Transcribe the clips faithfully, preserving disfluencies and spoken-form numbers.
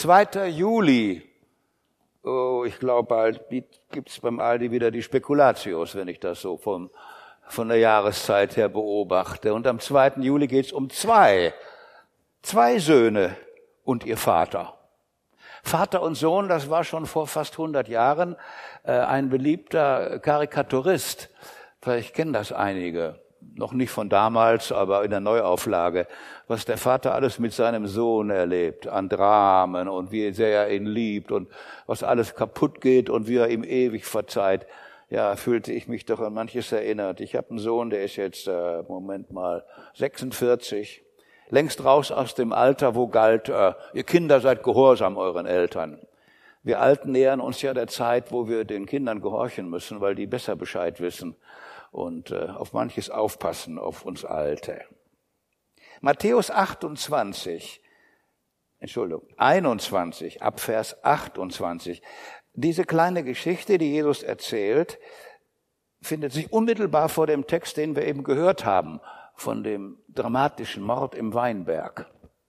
zweiter Juli, oh, ich glaube, bald gibt's beim Aldi wieder die Spekulatius, wenn ich das so vom, von der Jahreszeit her beobachte. Und am zweiten Juli geht's um zwei, zwei Söhne und ihr Vater. Vater und Sohn, das war schon vor fast hundert Jahren äh, ein beliebter Karikaturist. Vielleicht kennen das einige. Noch nicht von damals, aber in der Neuauflage, was der Vater alles mit seinem Sohn erlebt, an Dramen und wie sehr er ihn liebt und was alles kaputt geht und wie er ihm ewig verzeiht. Ja, fühlte ich mich doch an manches erinnert. Ich habe einen Sohn, der ist jetzt, äh, Moment mal, sechsundvierzig, längst raus aus dem Alter, wo galt, äh, ihr Kinder seid gehorsam euren Eltern. Wir Alten nähern uns ja der Zeit, wo wir den Kindern gehorchen müssen, weil die besser Bescheid wissen und äh, auf manches aufpassen, auf uns Alte. Matthäus achtundzwanzig, Entschuldigung, einundzwanzig, ab Vers achtundzwanzig. Diese kleine Geschichte, die Jesus erzählt, findet sich unmittelbar vor dem Text, den wir eben gehört haben, von dem dramatischen Mord im Weinberg.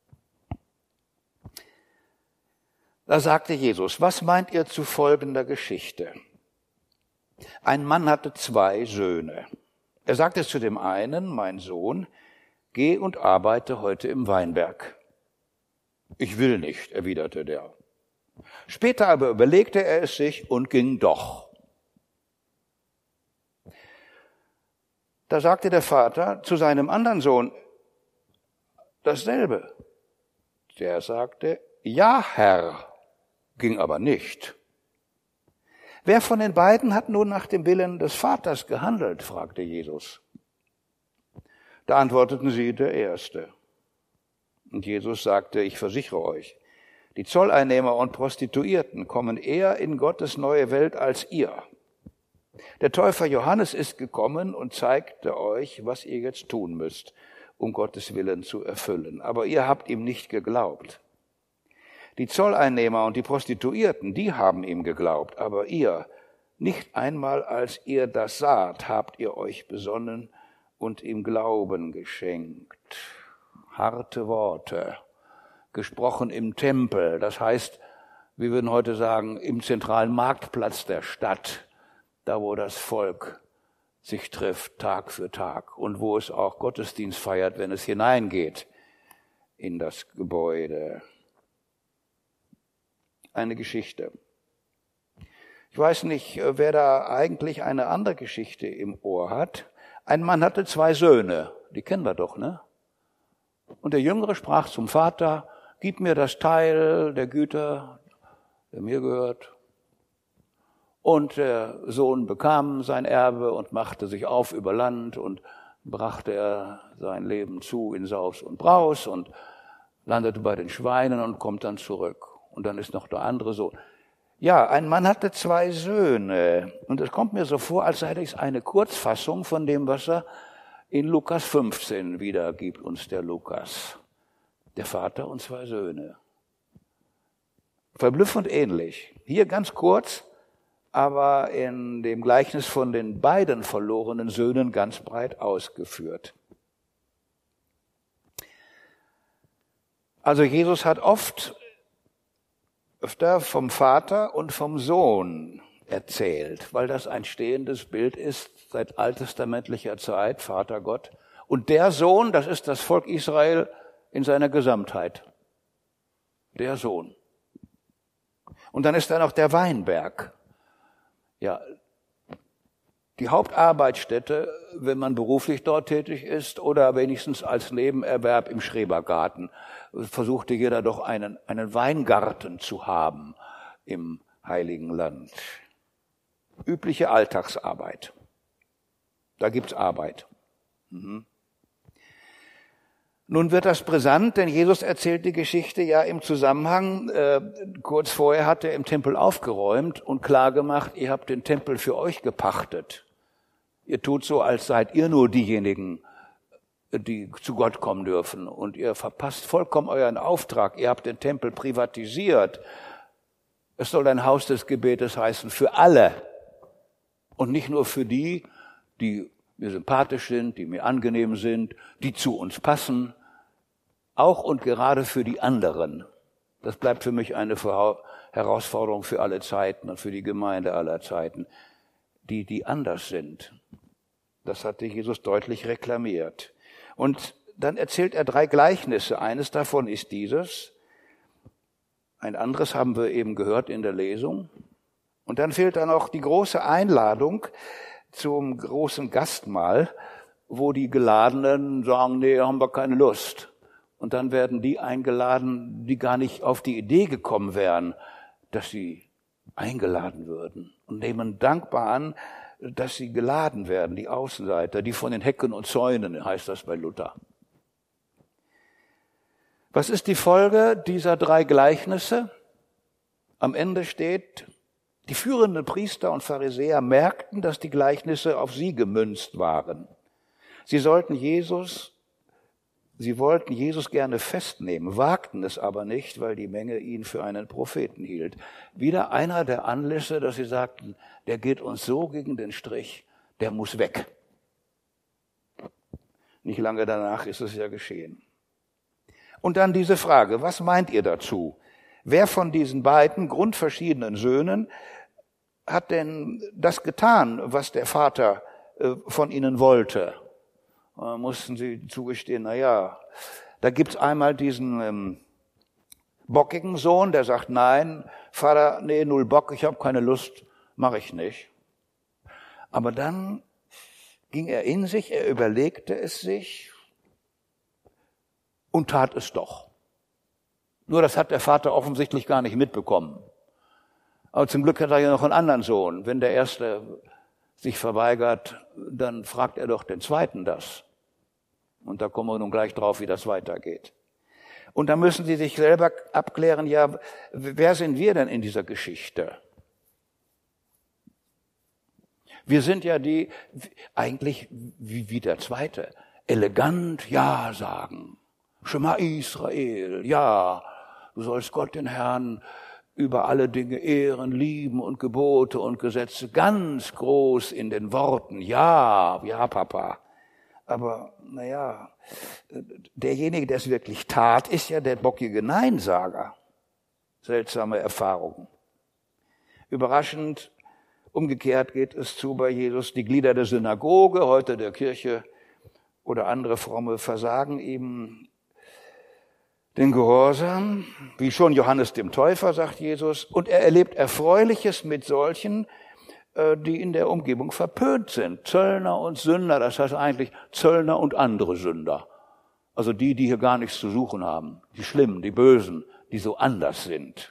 Da sagte Jesus, was meint ihr zu folgender Geschichte? Ein Mann hatte zwei Söhne. Er sagte zu dem einen, mein Sohn, geh und arbeite heute im Weinberg. Ich will nicht, erwiderte der. Später aber überlegte er es sich und ging doch. Da sagte der Vater zu seinem anderen Sohn dasselbe. Der sagte, ja, Herr, ging aber nicht. Wer von den beiden hat nun nach dem Willen des Vaters gehandelt, fragte Jesus. Da antworteten sie, der Erste. Und Jesus sagte, ich versichere euch, die Zolleinnehmer und Prostituierten kommen eher in Gottes neue Welt als ihr. Der Täufer Johannes ist gekommen und zeigte euch, was ihr jetzt tun müsst, um Gottes Willen zu erfüllen. Aber ihr habt ihm nicht geglaubt. Die Zolleinnehmer und die Prostituierten, die haben ihm geglaubt, aber ihr, nicht einmal als ihr das saht, habt ihr euch besonnen und ihm Glauben geschenkt. Harte Worte, gesprochen im Tempel, das heißt, wir würden heute sagen, im zentralen Marktplatz der Stadt, da wo das Volk sich trifft, Tag für Tag, und wo es auch Gottesdienst feiert, wenn es hineingeht in das Gebäude. Eine Geschichte. Ich weiß nicht, wer da eigentlich eine andere Geschichte im Ohr hat. Ein Mann hatte zwei Söhne, die kennen wir doch, ne? Und der Jüngere sprach zum Vater, gib mir das Teil der Güter, der mir gehört. Und der Sohn bekam sein Erbe und machte sich auf über Land und brachte er sein Leben zu in Saus und Braus und landete bei den Schweinen und kommt dann zurück. Und dann ist noch der andere Sohn. Ja, ein Mann hatte zwei Söhne. Und es kommt mir so vor, als sei das eine Kurzfassung von dem, was er in Lukas fünfzehn wiedergibt, uns der Lukas. Der Vater und zwei Söhne. Verblüffend ähnlich. Hier ganz kurz, aber in dem Gleichnis von den beiden verlorenen Söhnen ganz breit ausgeführt. Also Jesus hat oft öfter vom Vater und vom Sohn erzählt, weil das ein stehendes Bild ist seit alttestamentlicher Zeit, Vater Gott. Und der Sohn, das ist das Volk Israel in seiner Gesamtheit. Der Sohn. Und dann ist da noch der Weinberg. Ja, die Hauptarbeitsstätte, wenn man beruflich dort tätig ist oder wenigstens als Nebenerwerb im Schrebergarten, versuchte jeder doch einen, einen Weingarten zu haben im Heiligen Land. Übliche Alltagsarbeit. Da gibt's Arbeit. Mhm. Nun wird das brisant, denn Jesus erzählt die Geschichte ja im Zusammenhang, äh, kurz vorher hat er im Tempel aufgeräumt und klargemacht, ihr habt den Tempel für euch gepachtet. Ihr tut so, als seid ihr nur diejenigen, die zu Gott kommen dürfen. Und ihr verpasst vollkommen euren Auftrag. Ihr habt den Tempel privatisiert. Es soll ein Haus des Gebetes heißen für alle. Und nicht nur für die, die mir sympathisch sind, die mir angenehm sind, die zu uns passen. Auch und gerade für die anderen. Das bleibt für mich eine Herausforderung für alle Zeiten und für die Gemeinde aller Zeiten. Die, die anders sind. Das hatte Jesus deutlich reklamiert. Und dann erzählt er drei Gleichnisse. Eines davon ist dieses. Ein anderes haben wir eben gehört in der Lesung. Und dann fehlt da noch die große Einladung zum großen Gastmahl, wo die Geladenen sagen, nee, haben wir keine Lust. Und dann werden die eingeladen, die gar nicht auf die Idee gekommen wären, dass sie eingeladen würden, und nehmen dankbar an, dass sie geladen werden, die Außenseiter, die von den Hecken und Zäunen, heißt das bei Luther. Was ist die Folge dieser drei Gleichnisse? Am Ende steht, die führenden Priester und Pharisäer merkten, dass die Gleichnisse auf sie gemünzt waren. Sie sollten Jesus Sie wollten Jesus gerne festnehmen, wagten es aber nicht, weil die Menge ihn für einen Propheten hielt. Wieder einer der Anlässe, dass sie sagten, der geht uns so gegen den Strich, der muss weg. Nicht lange danach ist es ja geschehen. Und dann diese Frage, was meint ihr dazu? Wer von diesen beiden grundverschiedenen Söhnen hat denn das getan, was der Vater von ihnen wollte? Da mussten sie zugestehen, na ja, da gibt's einmal diesen ähm, bockigen Sohn, der sagt, nein, Vater, nee, null Bock, ich habe keine Lust, mache ich nicht. Aber dann ging er in sich, er überlegte es sich und tat es doch. Nur das hat der Vater offensichtlich gar nicht mitbekommen. Aber zum Glück hat er ja noch einen anderen Sohn. Wenn der Erste sich verweigert, dann fragt er doch den Zweiten das. Und da kommen wir nun gleich drauf, wie das weitergeht. Und da müssen Sie sich selber abklären, ja, wer sind wir denn in dieser Geschichte? Wir sind ja die, eigentlich wie, wie der Zweite, elegant Ja sagen. Shema Israel, ja, du sollst Gott, den Herrn, über alle Dinge ehren, lieben und Gebote und Gesetze, ganz groß in den Worten, ja, ja, Papa. Aber, naja, derjenige, der es wirklich tat, ist ja der bockige Neinsager. Seltsame Erfahrung. Überraschend, umgekehrt geht es zu bei Jesus. Die Glieder der Synagoge, heute der Kirche oder andere Fromme versagen ihm den Gehorsam, wie schon Johannes dem Täufer, sagt Jesus. Und er erlebt Erfreuliches mit solchen, die in der Umgebung verpönt sind. Zöllner und Sünder, das heißt eigentlich Zöllner und andere Sünder. Also die, die hier gar nichts zu suchen haben. Die Schlimmen, die Bösen, die so anders sind.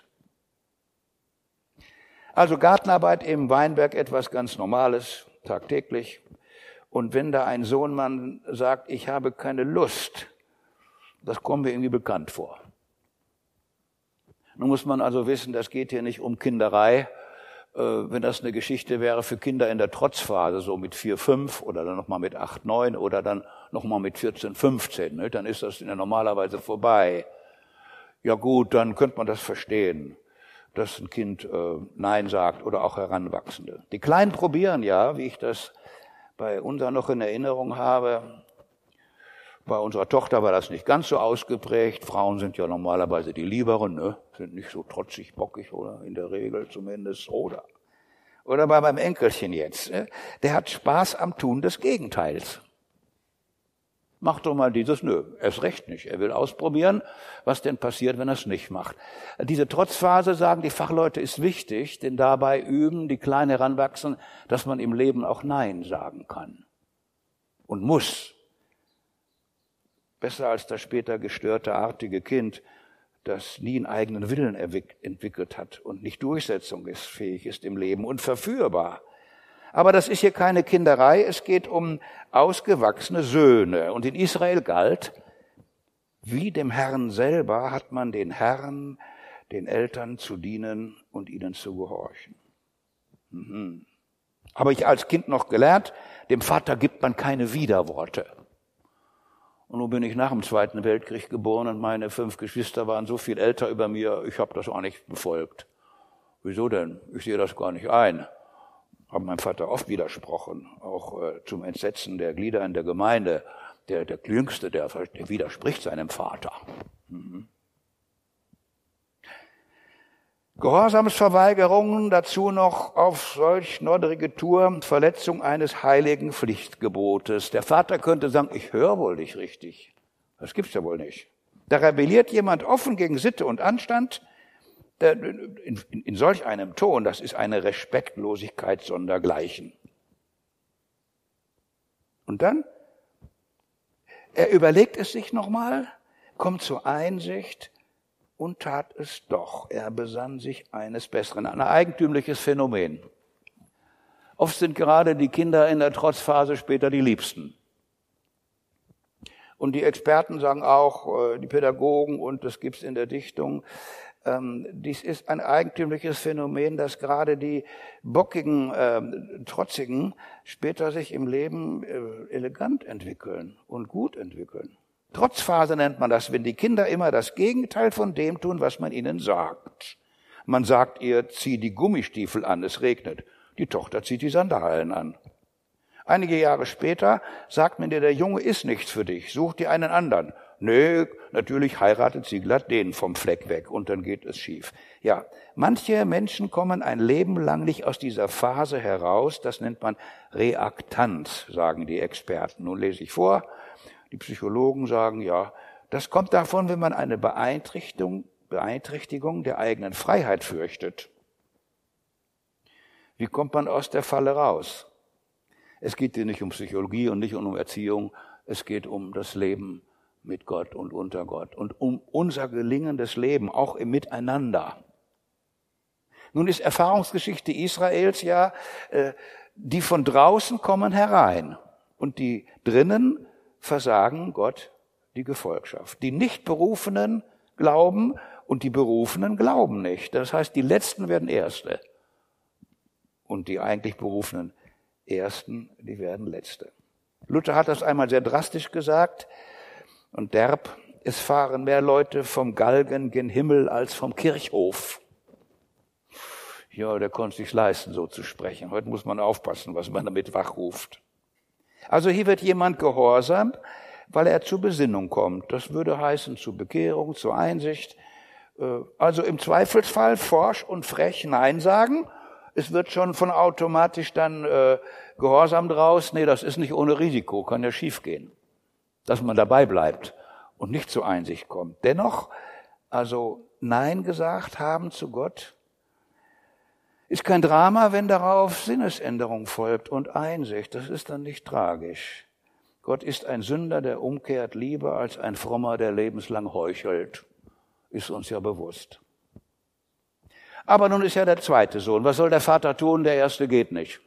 Also Gartenarbeit im Weinberg, etwas ganz Normales, tagtäglich. Und wenn da ein Sohnmann sagt, ich habe keine Lust, das kommt mir irgendwie bekannt vor. Nun muss man also wissen, das geht hier nicht um Kinderei. Wenn das eine Geschichte wäre für Kinder in der Trotzphase, so mit vier, fünf oder dann nochmal mit acht, neun oder dann nochmal mit vierzehn, fünfzehn, ne, dann ist das ja normalerweise vorbei. Ja gut, dann könnte man das verstehen, dass ein Kind äh, Nein sagt oder auch Heranwachsende. Die Kleinen probieren ja, wie ich das bei uns noch in Erinnerung habe. Bei unserer Tochter war das nicht ganz so ausgeprägt. Frauen sind ja normalerweise die Lieberen, ne? Sind nicht so trotzig, bockig, oder? In der Regel zumindest, oder? Oder bei meinem Enkelchen jetzt, ne? Der hat Spaß am Tun des Gegenteils. Mach doch mal dieses, nö, erst recht nicht. Er will ausprobieren, was denn passiert, wenn er es nicht macht. Diese Trotzphase, sagen die Fachleute, ist wichtig, denn dabei üben die Kleinen heranwachsen, dass man im Leben auch Nein sagen kann. Und muss. Besser als das später gestörte, artige Kind, das nie einen eigenen Willen entwickelt hat und nicht durchsetzungsfähig ist im Leben und verführbar. Aber das ist hier keine Kinderei, es geht um ausgewachsene Söhne. Und in Israel galt, wie dem Herrn selber hat man den Herrn, den Eltern zu dienen und ihnen zu gehorchen. Mhm. Habe ich als Kind noch gelernt, dem Vater gibt man keine Widerworte. Und nun bin ich nach dem Zweiten Weltkrieg geboren und meine fünf Geschwister waren so viel älter über mir, ich habe das auch nicht befolgt. Wieso denn? Ich sehe das gar nicht ein. Habe meinem Vater oft widersprochen, auch äh, zum Entsetzen der Glieder in der Gemeinde. Der, der Jüngste, der, der widerspricht seinem Vater. Mhm. Gehorsamsverweigerungen, dazu noch auf solch noddrige Tour, Verletzung eines heiligen Pflichtgebotes. Der Vater könnte sagen, ich höre wohl nicht richtig. Das gibt's ja wohl nicht. Da rebelliert jemand offen gegen Sitte und Anstand, in, in, in solch einem Ton, das ist eine Respektlosigkeit sondergleichen. Und dann, er überlegt es sich nochmal, kommt zur Einsicht und tat es doch. Er besann sich eines Besseren. Ein eigentümliches Phänomen. Oft sind gerade die Kinder in der Trotzphase später die Liebsten. Und die Experten sagen auch, die Pädagogen, und das gibt's in der Dichtung, ähm, dies ist ein eigentümliches Phänomen, dass gerade die bockigen, äh, trotzigen später sich im Leben äh, elegant entwickeln und gut entwickeln. Trotzphase nennt man das, wenn die Kinder immer das Gegenteil von dem tun, was man ihnen sagt. Man sagt ihr, zieh die Gummistiefel an, es regnet. Die Tochter zieht die Sandalen an. Einige Jahre später sagt man dir, der Junge ist nichts für dich, such dir einen anderen. Nö, natürlich heiratet sie glatt den vom Fleck weg und dann geht es schief. Ja, manche Menschen kommen ein Leben lang nicht aus dieser Phase heraus, das nennt man Reaktanz, sagen die Experten. Nun lese ich vor. Die Psychologen sagen, ja, das kommt davon, wenn man eine Beeinträchtigung, Beeinträchtigung der eigenen Freiheit fürchtet. Wie kommt man aus der Falle raus? Es geht hier nicht um Psychologie und nicht um Erziehung. Es geht um das Leben mit Gott und unter Gott und um unser gelingendes Leben, auch im Miteinander. Nun ist Erfahrungsgeschichte Israels ja, äh, die von draußen kommen herein und die drinnen versagen Gott die Gefolgschaft. Die Nicht-Berufenen glauben und die Berufenen glauben nicht. Das heißt, die Letzten werden Erste und die eigentlich Berufenen Ersten, die werden Letzte. Luther hat das einmal sehr drastisch gesagt und derb, es fahren mehr Leute vom Galgen gen Himmel als vom Kirchhof. Ja, der konnte sich's leisten, so zu sprechen. Heute muss man aufpassen, was man damit wachruft. Also hier wird jemand gehorsam, weil er zur Besinnung kommt. Das würde heißen zur Bekehrung, zur Einsicht. Also im Zweifelsfall forsch und frech Nein sagen. Es wird schon von automatisch dann äh, Gehorsam draus. Nee, das ist nicht ohne Risiko, kann ja schiefgehen. Dass man dabei bleibt und nicht zur Einsicht kommt. Dennoch, also Nein gesagt haben zu Gott, ist kein Drama, wenn darauf Sinnesänderung folgt und Einsicht. Das ist dann nicht tragisch. Gott ist ein Sünder, der umkehrt, lieber als ein Frommer, der lebenslang heuchelt. Ist uns ja bewusst. Aber nun ist ja der zweite Sohn. Was soll der Vater tun? Der erste geht nicht.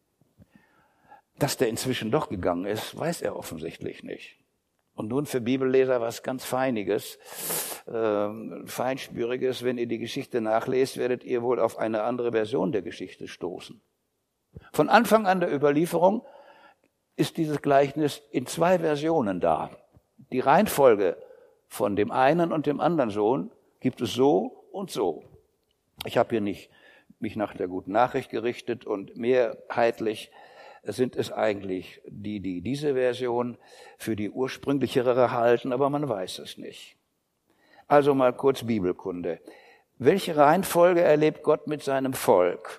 Dass der inzwischen doch gegangen ist, weiß er offensichtlich nicht. Und nun für Bibelleser was ganz Feiniges, äh, Feinspüriges. Wenn ihr die Geschichte nachlest, werdet ihr wohl auf eine andere Version der Geschichte stoßen. Von Anfang an der Überlieferung ist dieses Gleichnis in zwei Versionen da. Die Reihenfolge von dem einen und dem anderen Sohn gibt es so und so. Ich habe hier nicht mich nach der guten Nachricht gerichtet und mehrheitlich sind es eigentlich die, die diese Version für die ursprünglichere halten, aber man weiß es nicht. Also mal kurz Bibelkunde. Welche Reihenfolge erlebt Gott mit seinem Volk?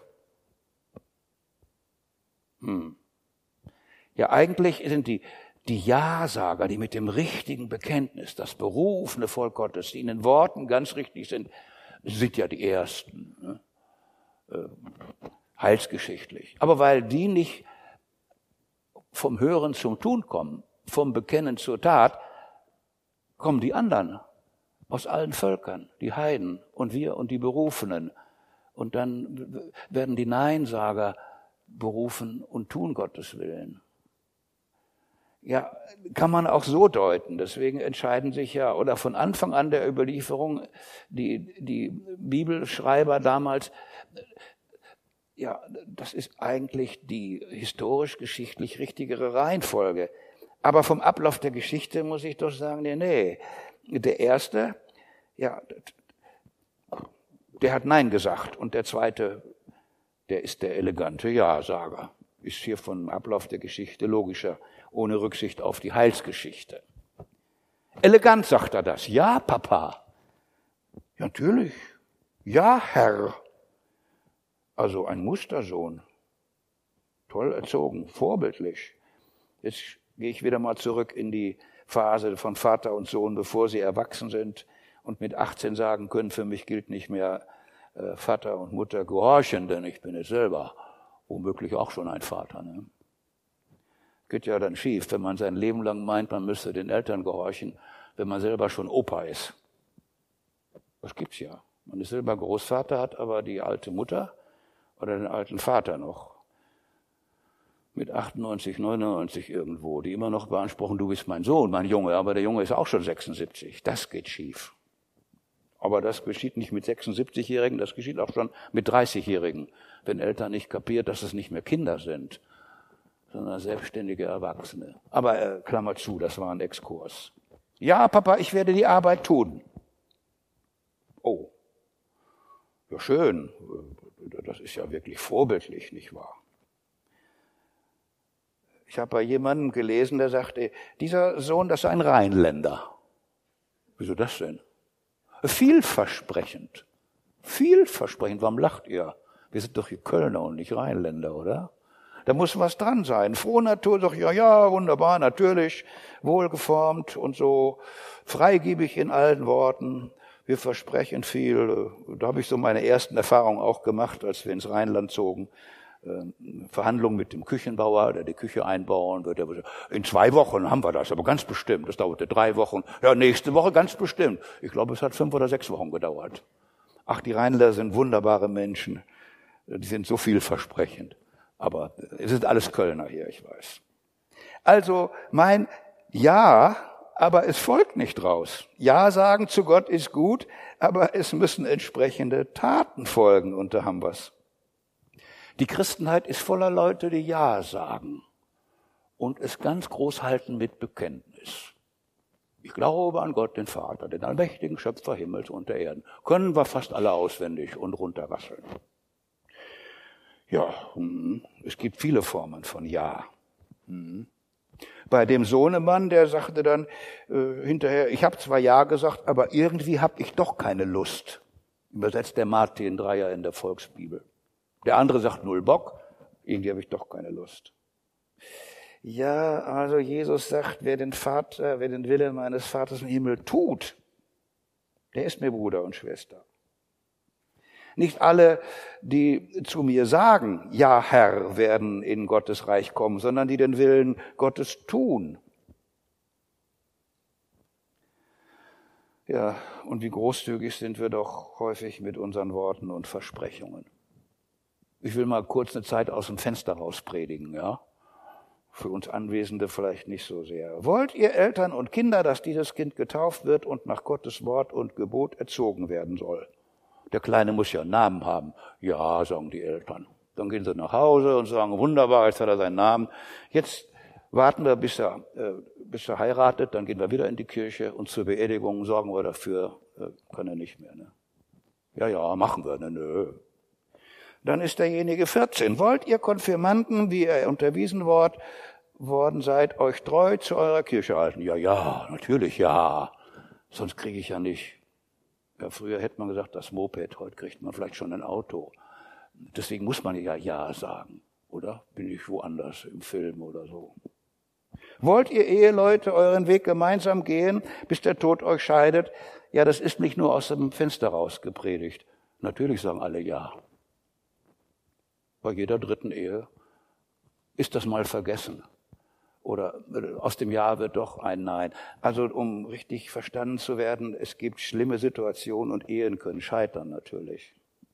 Hm. Ja, eigentlich sind die, die Ja-Sager, die mit dem richtigen Bekenntnis, das berufene Volk Gottes, die in den Worten ganz richtig sind, sind ja die Ersten, ne? äh, heilsgeschichtlich. Aber weil die nicht vom Hören zum Tun kommen, vom Bekennen zur Tat, kommen die anderen aus allen Völkern, die Heiden und wir und die Berufenen. Und dann werden die Neinsager berufen und tun Gottes Willen. Ja, kann man auch so deuten. Deswegen entscheiden sich ja, oder von Anfang an der Überlieferung, die, die Bibelschreiber damals, ja, das ist eigentlich die historisch-geschichtlich richtigere Reihenfolge. Aber vom Ablauf der Geschichte muss ich doch sagen, nee, nee. Der Erste, ja, der hat Nein gesagt. Und der Zweite, der ist der elegante Ja-Sager. Ist hier vom Ablauf der Geschichte logischer, ohne Rücksicht auf die Heilsgeschichte. Elegant sagt er das. Ja, Papa. Ja, natürlich. Ja, Herr. Also ein Mustersohn. Toll erzogen, vorbildlich. Jetzt gehe ich wieder mal zurück in die Phase von Vater und Sohn, bevor sie erwachsen sind und mit achtzehn sagen können, für mich gilt nicht mehr äh, Vater und Mutter gehorchen, denn ich bin jetzt selber womöglich auch schon ein Vater. Ne? Geht ja dann schief, wenn man sein Leben lang meint, man müsste den Eltern gehorchen, wenn man selber schon Opa ist. Das gibt's ja. Man ist selber Großvater, hat aber die alte Mutter oder den alten Vater noch mit achtundneunzig, neunundneunzig irgendwo, die immer noch beanspruchen, du bist mein Sohn, mein Junge, aber der Junge ist auch schon sechsundsiebzig. Das geht schief. Aber das geschieht nicht mit sechsundsiebzigjährigen, das geschieht auch schon mit dreißigjährigen, wenn Eltern nicht kapiert, dass es nicht mehr Kinder sind, sondern selbstständige Erwachsene. Aber äh, Klammer zu, das war ein Exkurs. Ja, Papa, ich werde die Arbeit tun. Oh, ja schön, das ist ja wirklich vorbildlich, nicht wahr? Ich habe bei jemandem gelesen, der sagte, dieser Sohn, das ist ein Rheinländer. Wieso das denn? Vielversprechend. Vielversprechend. Warum lacht ihr? Wir sind doch hier Kölner und nicht Rheinländer, oder? Da muss was dran sein. Frohe Natur, doch ja, ja, wunderbar, natürlich, wohlgeformt und so, freigebig in allen Worten. Wir versprechen viel. Da habe ich so meine ersten Erfahrungen auch gemacht, als wir ins Rheinland zogen. Verhandlungen mit dem Küchenbauer, der die Küche einbauen wird. In zwei Wochen haben wir das, aber ganz bestimmt. Das dauerte drei Wochen. Ja, nächste Woche ganz bestimmt. Ich glaube, es hat fünf oder sechs Wochen gedauert. Ach, die Rheinländer sind wunderbare Menschen. Die sind so vielversprechend. Aber es sind alles Kölner hier, ich weiß. Also mein Ja, aber es folgt nicht raus. Ja sagen zu Gott ist gut, aber es müssen entsprechende Taten folgen, und da haben wir's. Die Christenheit ist voller Leute, die Ja sagen und es ganz groß halten mit Bekenntnis. Ich glaube an Gott, den Vater, den allmächtigen Schöpfer Himmels und der Erden. Können wir fast alle auswendig und runterrasseln. Ja, es gibt viele Formen von Ja. Bei dem Sohnemann, der sagte dann äh, hinterher, ich habe zwar Ja gesagt, aber irgendwie habe ich doch keine Lust. Übersetzt der Martin Dreier in der Volksbibel. Der andere sagt null Bock, irgendwie habe ich doch keine Lust. Ja, also Jesus sagt, wer den Vater, wer den Willen meines Vaters im Himmel tut, der ist mir Bruder und Schwester. Nicht alle, die zu mir sagen, ja Herr, werden in Gottes Reich kommen, sondern die den Willen Gottes tun. Ja, und wie großzügig sind wir doch häufig mit unseren Worten und Versprechungen. Ich will mal kurz eine Zeit aus dem Fenster raus predigen, ja. Für uns Anwesende vielleicht nicht so sehr. Wollt ihr Eltern und Kinder, dass dieses Kind getauft wird und nach Gottes Wort und Gebot erzogen werden soll? Der Kleine muss ja einen Namen haben. Ja, sagen die Eltern. Dann gehen sie nach Hause und sagen, wunderbar, jetzt hat er seinen Namen. Jetzt warten wir, bis er, äh, bis er heiratet, dann gehen wir wieder in die Kirche und zur Beerdigung sorgen wir dafür, äh, kann er nicht mehr. Ne? Ja, ja, machen wir. Ne, nö. Dann ist derjenige vierzehn. Wollt ihr Konfirmanden, wie ihr unterwiesen wort, worden seid, euch treu zu eurer Kirche halten? Ja, ja, natürlich ja. Sonst kriege ich ja nicht. Ja, früher hätte man gesagt, das Moped, heute kriegt man vielleicht schon ein Auto. Deswegen muss man ja Ja sagen, oder? Bin ich woanders im Film oder so. Wollt ihr Eheleute euren Weg gemeinsam gehen, bis der Tod euch scheidet? Ja, das ist nicht nur aus dem Fenster raus gepredigt. Natürlich sagen alle Ja. Bei jeder dritten Ehe ist das mal vergessen. Oder aus dem Ja wird doch ein Nein. Also um richtig verstanden zu werden, es gibt schlimme Situationen und Ehen können scheitern natürlich.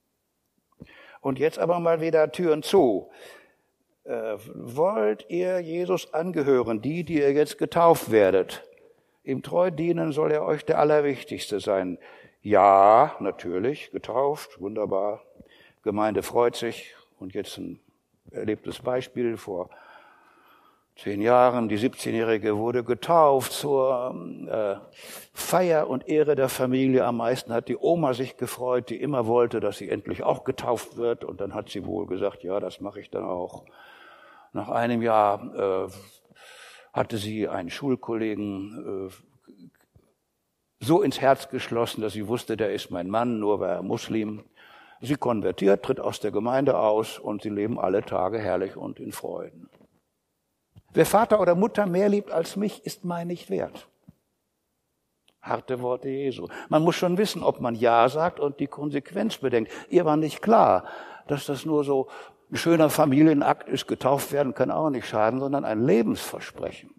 Und jetzt aber mal wieder Türen zu. Äh, wollt ihr Jesus angehören, die, die ihr jetzt getauft werdet? Ihm treu dienen soll er euch der Allerwichtigste sein. Ja, natürlich, getauft, wunderbar. Gemeinde freut sich. Und jetzt ein erlebtes Beispiel. Vor zehn Jahren, die siebzehnjährige wurde getauft zur äh, Feier und Ehre der Familie. Am meisten hat die Oma sich gefreut, die immer wollte, dass sie endlich auch getauft wird. Und dann hat sie wohl gesagt, ja, das mache ich dann auch. Nach einem Jahr äh, hatte sie einen Schulkollegen äh, so ins Herz geschlossen, dass sie wusste, der ist mein Mann, nur war er Muslim. Sie konvertiert, tritt aus der Gemeinde aus und sie leben alle Tage herrlich und in Freuden. Wer Vater oder Mutter mehr liebt als mich, ist mein nicht wert. Harte Worte Jesu. Man muss schon wissen, ob man Ja sagt und die Konsequenz bedenkt. Ihr war nicht klar, dass das nur so ein schöner Familienakt ist, getauft werden kann auch nicht schaden, sondern ein Lebensversprechen.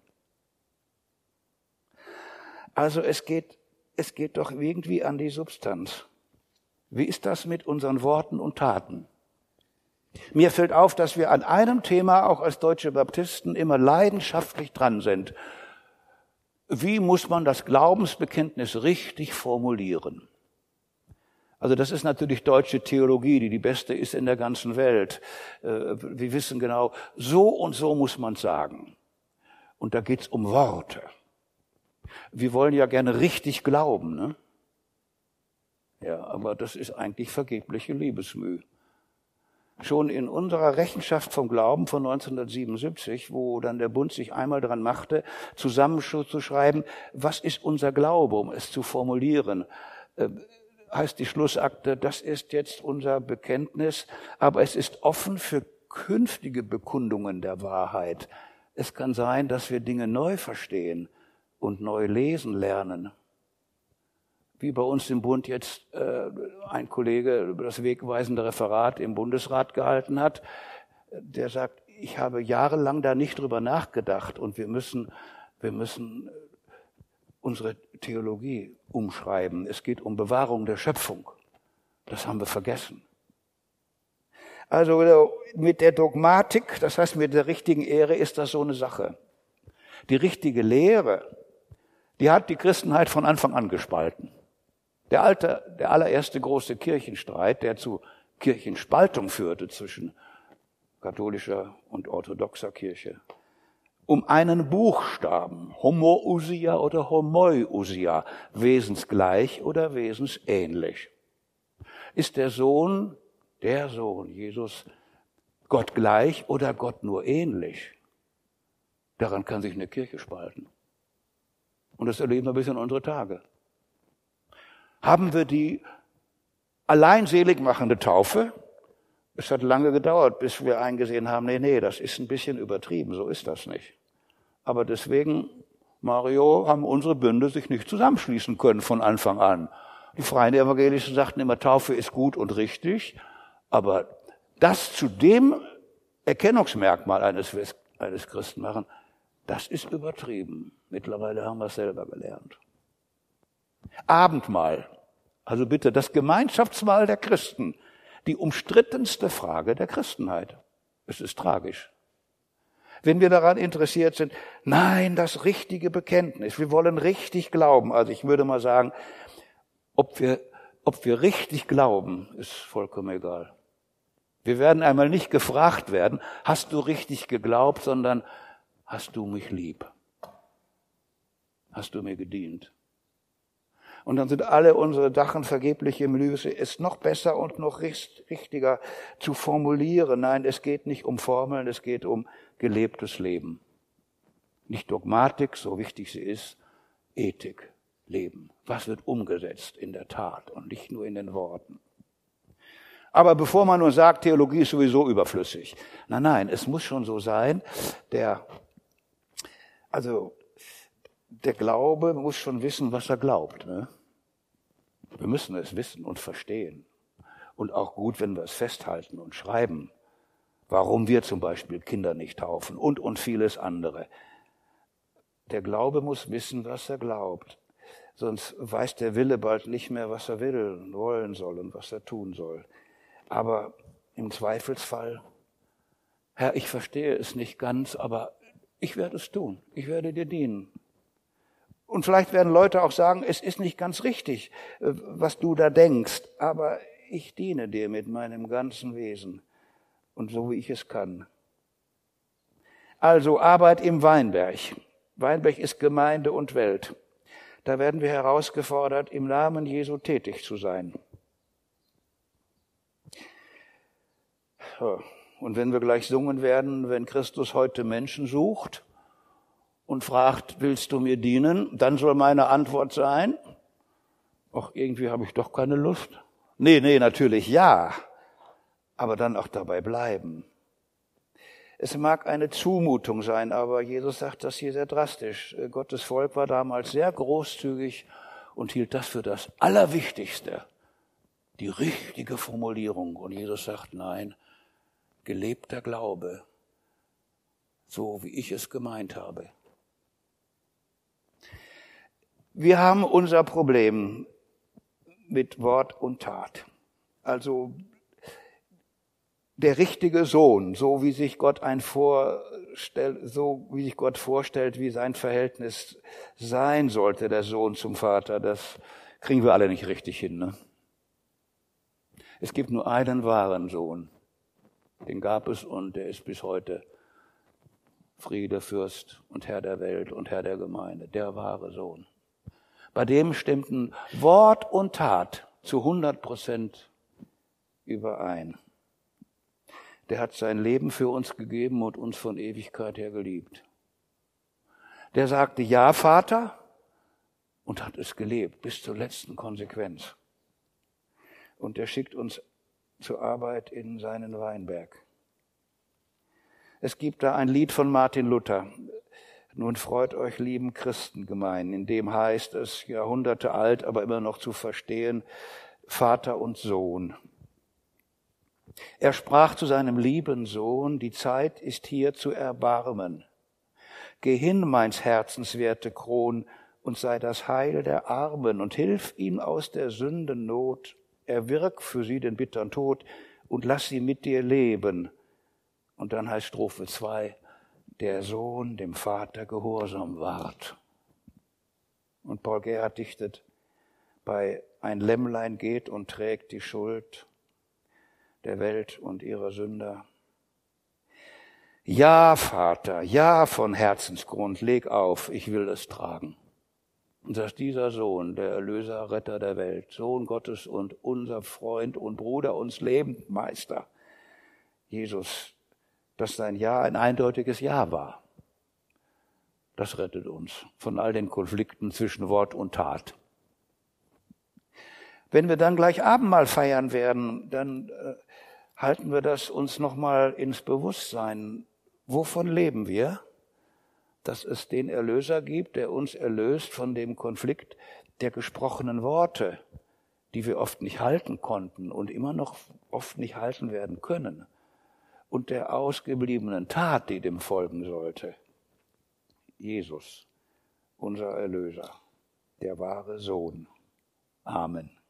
Also es geht, es geht doch irgendwie an die Substanz. Wie ist das mit unseren Worten und Taten? Mir fällt auf, dass wir an einem Thema auch als deutsche Baptisten immer leidenschaftlich dran sind. Wie muss man das Glaubensbekenntnis richtig formulieren? Also das ist natürlich deutsche Theologie, die die beste ist in der ganzen Welt. Wir wissen genau, so und so muss man sagen. Und da geht's um Worte. Wir wollen ja gerne richtig glauben, ne? Ja, aber das ist eigentlich vergebliche Liebesmüh. Schon in unserer Rechenschaft vom Glauben von neunzehnhundertsiebenundsiebzig, wo dann der Bund sich einmal dran machte, zusammenzuschreiben, was ist unser Glaube, um es zu formulieren, äh, heißt die Schlussakte, das ist jetzt unser Bekenntnis, aber es ist offen für künftige Bekundungen der Wahrheit. Es kann sein, dass wir Dinge neu verstehen und neu lesen lernen. Wie bei uns im Bund jetzt äh, ein Kollege über das wegweisende Referat im Bundesrat gehalten hat, der sagt, ich habe jahrelang da nicht drüber nachgedacht und wir müssen, wir müssen unsere Theologie umschreiben. Es geht um Bewahrung der Schöpfung. Das haben wir vergessen. Also mit der Dogmatik, das heißt mit der richtigen Ehre, ist das so eine Sache. Die richtige Lehre, die hat die Christenheit von Anfang an gespalten. Der alte, der allererste große Kirchenstreit, der zu Kirchenspaltung führte zwischen katholischer und orthodoxer Kirche, um einen Buchstaben, Homoousia oder Homoiousia, wesensgleich oder wesensähnlich. Ist der Sohn, der Sohn, Jesus, Gott gleich oder Gott nur ähnlich? Daran kann sich eine Kirche spalten. Und das erleben wir bis in unsere Tage. Haben wir die allein selig machende Taufe? Es hat lange gedauert, bis wir eingesehen haben, nee, nee, das ist ein bisschen übertrieben, so ist das nicht. Aber deswegen, Mario, haben unsere Bünde sich nicht zusammenschließen können von Anfang an. Die Freien Evangelischen sagten immer, Taufe ist gut und richtig, aber das zu dem Erkennungsmerkmal eines, eines Christen machen, das ist übertrieben. Mittlerweile haben wir es selber gelernt. Abendmahl, also bitte das Gemeinschaftsmahl der Christen, die umstrittenste Frage der Christenheit. Es ist tragisch. Wenn wir daran interessiert sind, nein, das richtige Bekenntnis, wir wollen richtig glauben. Also ich würde mal sagen, ob wir, ob wir richtig glauben, ist vollkommen egal. Wir werden einmal nicht gefragt werden, hast du richtig geglaubt, sondern hast du mich lieb? Hast du mir gedient? Und dann sind alle unsere Sachen vergebliche Mühe. Es ist noch besser und noch richtiger zu formulieren. Nein, es geht nicht um Formeln, es geht um gelebtes Leben. Nicht Dogmatik, so wichtig sie ist, Ethik, Leben. Was wird umgesetzt in der Tat und nicht nur in den Worten? Aber bevor man nur sagt, Theologie ist sowieso überflüssig. Nein, nein, es muss schon so sein, der, also, der Glaube muss schon wissen, was er glaubt. Ne? Wir müssen es wissen und verstehen. Und auch gut, wenn wir es festhalten und schreiben. Warum wir zum Beispiel Kinder nicht taufen und, und vieles andere. Der Glaube muss wissen, was er glaubt. Sonst weiß der Wille bald nicht mehr, was er will und wollen soll und was er tun soll. Aber im Zweifelsfall, Herr, ich verstehe es nicht ganz, aber ich werde es tun. Ich werde dir dienen. Und vielleicht werden Leute auch sagen, es ist nicht ganz richtig, was du da denkst, aber ich diene dir mit meinem ganzen Wesen und so wie ich es kann. Also Arbeit im Weinberg. Weinberg ist Gemeinde und Welt. Da werden wir herausgefordert, im Namen Jesu tätig zu sein. Und wenn wir gleich singen werden, wenn Christus heute Menschen sucht, und fragt, willst du mir dienen? Dann soll meine Antwort sein, ach, irgendwie habe ich doch keine Lust. Nee, nee, natürlich ja, aber dann auch dabei bleiben. Es mag eine Zumutung sein, aber Jesus sagt das hier sehr drastisch. Gottes Volk war damals sehr großzügig und hielt das für das Allerwichtigste, die richtige Formulierung. Und Jesus sagt, nein, gelebter Glaube, so wie ich es gemeint habe. Wir haben unser Problem mit Wort und Tat. Also der richtige Sohn, so wie sich Gott ein vorstellt, so wie sich Gott vorstellt, wie sein Verhältnis sein sollte, der Sohn zum Vater, das kriegen wir alle nicht richtig hin. Ne? Es gibt nur einen wahren Sohn, den gab es und der ist bis heute Friede, Fürst und Herr der Welt und Herr der Gemeinde, der wahre Sohn. Bei dem stimmten Wort und Tat zu hundert Prozent überein. Der hat sein Leben für uns gegeben und uns von Ewigkeit her geliebt. Der sagte, ja, Vater, und hat es gelebt bis zur letzten Konsequenz. Und er schickt uns zur Arbeit in seinen Weinberg. Es gibt da ein Lied von Martin Luther. Nun freut euch, lieben Christengemeinden, in dem heißt es, Jahrhunderte alt, aber immer noch zu verstehen, Vater und Sohn. Er sprach zu seinem lieben Sohn, die Zeit ist hier zu erbarmen. Geh hin, meins Herzenswerte Kron, und sei das Heil der Armen und hilf ihm aus der Sündennot. Erwirk für sie den bittern Tod und lass sie mit dir leben. Und dann heißt Strophe zwei, der Sohn dem Vater gehorsam ward. Und Paul Gerhardt dichtet, bei ein Lämmlein geht und trägt die Schuld der Welt und ihrer Sünder. Ja, Vater, ja, von Herzensgrund, leg auf, ich will es tragen. Und dass dieser Sohn, der Erlöser, Retter der Welt, Sohn Gottes und unser Freund und Bruder, uns Lebensmeister, Jesus, dass sein Ja ein eindeutiges Ja war. Das rettet uns von all den Konflikten zwischen Wort und Tat. Wenn wir dann gleich Abendmahl feiern werden, dann äh, halten wir das uns nochmal ins Bewusstsein. Wovon leben wir? Dass es den Erlöser gibt, der uns erlöst von dem Konflikt der gesprochenen Worte, die wir oft nicht halten konnten und immer noch oft nicht halten werden können, und der ausgebliebenen Tat, die dem folgen sollte. Jesus, unser Erlöser, der wahre Sohn. Amen.